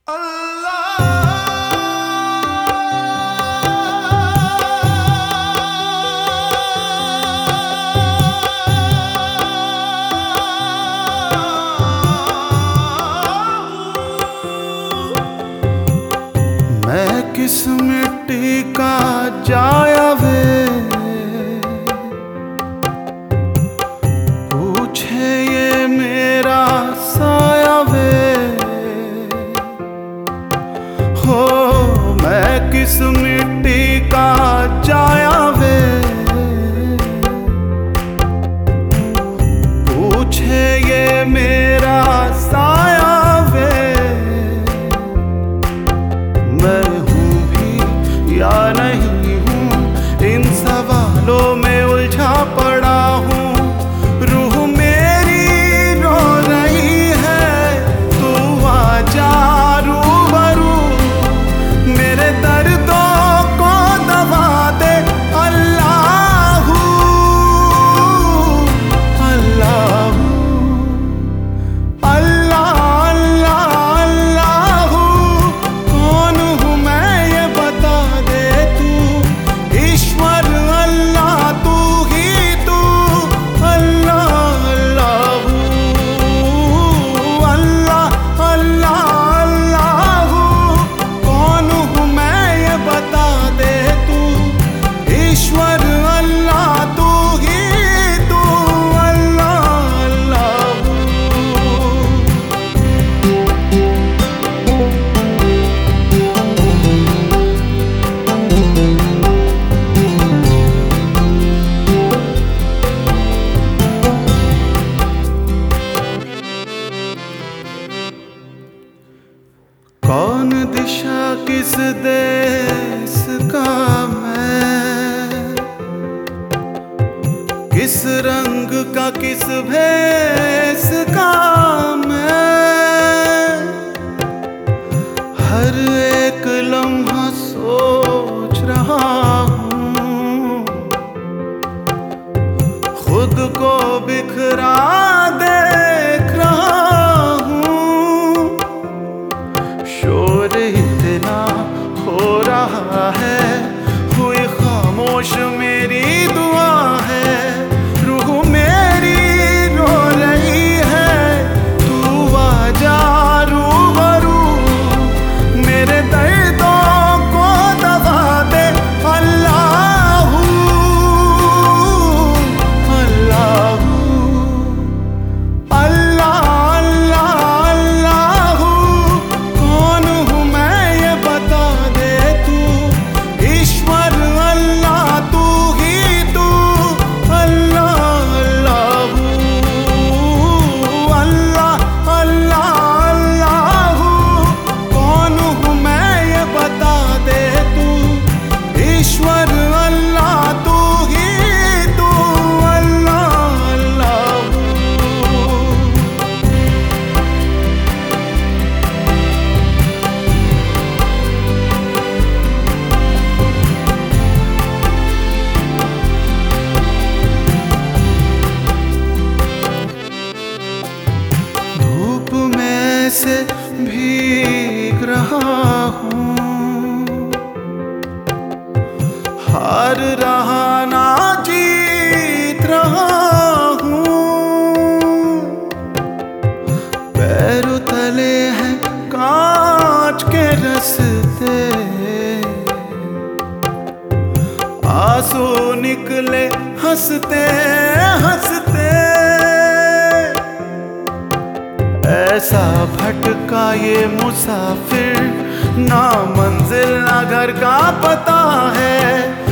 मैं किस मिट्टी का जाया वे, पूछे ये मेरा साया वे। हो मैं किस मिट्टी का जाया वे, पूछे ये मेरा साया वे। मैं हूँ भी या नहीं हूँ, इन सवालों में उलझा पड़ा हूँ। रूह मेरी रो रही है, तू आजा रूबरू, मेरे दर्दों को दवा दे। अल्लाह अल्लाह अल्लाह अल्लाह अल्लाह, कौन हूँ मैं ये बता दे तू। ईश्वर अल्लाह तू ही तू, अल्लाह अल्लाह अल्लाह अल्लाह अल्लाह, कौन हूँ मैं ये बता दे तू। ईश्वर अल्लाह तू ही तू, अल्लाह अल्लाह। कौन दिशा किस देश का मैं, किस रंग का किस भेष का मैं। हर एक लम्हा सोच रहा हूँ, खुद को बिखरा देख रहा हूँ। शोर इतना हो रहा है, हुई खामोश मेरी दुआ है। रूह मेरी रो रही है, तू आजा रूबरू, मेरे दर्दों को दवा दे। अल्लाह अल्लाह अल्लाह अल्लाह अल्लाह, कौन हूँ मैं ये बता दे तू। ईश्वर अल्लाह तू ही तू, अल्लाह अल्लाह अल्लाह अल्लाह अल्लाह, कौन हूँ मैं ये बता दे तू। ईश्वर अल्लाह तू ही तू, अल्लाह अल्लाह। धूप में से भीग रहा हूँ, हार रहा ना जीत रहा हूँ। पैरों तले हैं कांच के रस्ते, आंसू निकले हंसते हंसते। ऐसा भटका ये मुसाफिर, ना मंजिल ना घर का पता है।